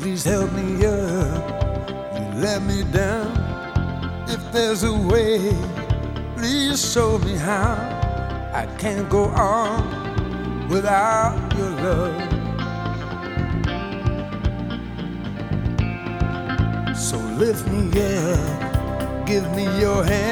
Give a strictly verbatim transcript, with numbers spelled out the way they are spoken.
Please help me up. You let me down. If there's a way, please show me how. I can't go on without your love. So lift me up, give me your hand.